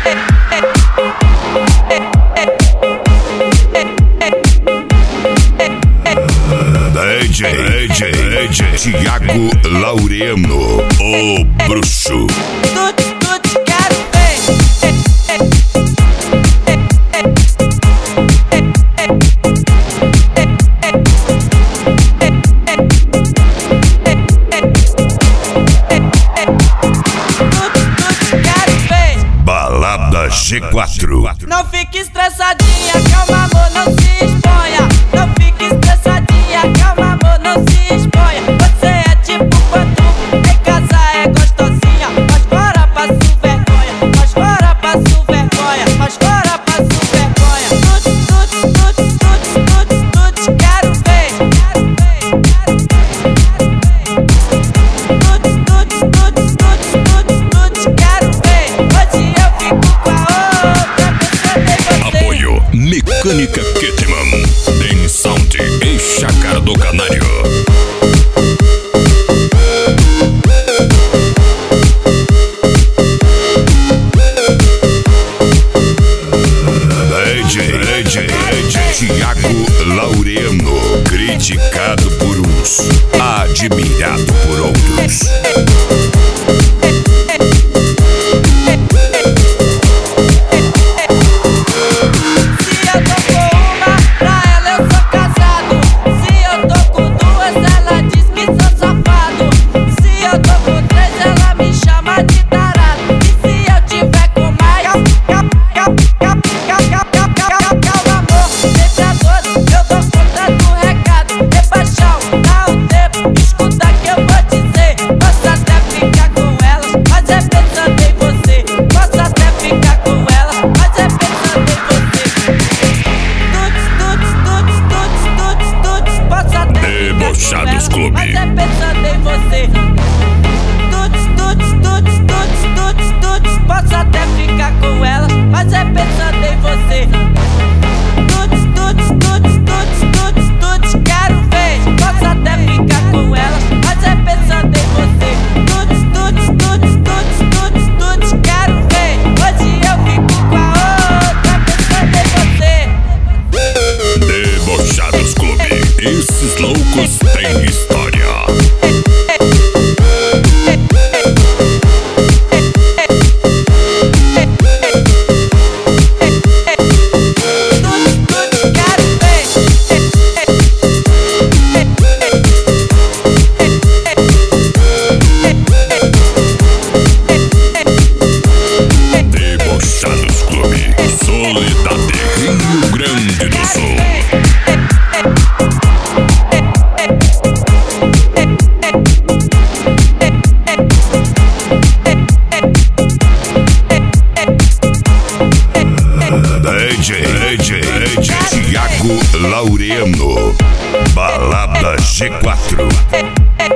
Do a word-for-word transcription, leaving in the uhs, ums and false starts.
D J, D J, D J Thiago Laureano, o bruxo. Tudo, tudo quero ver. Tudo, tudo quero ver. Balada G quatro. Não fique estressadinha, calma amor, não se exponha. Não fique estressadinha, calma amor, não se exponha. Você é tipo quando em casa é gostosinha, mas fora passo vergonha, mas fora passo vergonha, mas fora passo vergonha. Tudo, tudo, tudo, tudo, tudo, tudo quero ver. Tudo, tudo, tudo, tudo, tudo, tudo quero ver. Hoje eu fico com a outra, pensando em você. Apoio Mecânica Ketman, Den Sound e Chácara do Canário. D J, D J, D J Thiago Laureano, criticado por uns, admirado por outros. Se eu tô com uma, pra ela eu sou casado. Se eu tô com duas, ela diz que sou safado. Se eu tô com três, ela me chama de tarado. E se eu tiver com mais, calma amor, sempre a doze, eu dou conta do recado. Rebaixão, dá um tempo, escuta que eu vou dizer. Posso até ficar com ela, mas é pensando em você. Posso até ficar com ela, mas é pensando em você. Tuts, tuts, tuts, tuts, tuts, tuts. Posso até Debochados ficar com ela, Clube. mas é pensando em você. Tuts, tuts, tuts, tuts, tuts, tuts. Posso até ficar com ela, mas é pensando em você. Tuts, tuts, tuts, tuts, tuts, tuts. Quero ver. Posso até ficar com ela, mas é pensando em você. Tuts, tuts, tuts, tuts, tuts, tuts. Quero ver. Hoje eu fico com a outra, pensando em você. Debochados Clube. Esses loucos têm história. Tuts, tuts, quero ver. Debochados Clube. Soledade, Rio Grande do Sul. D J, D J, D J Thiago Laureano, Balada G quatro.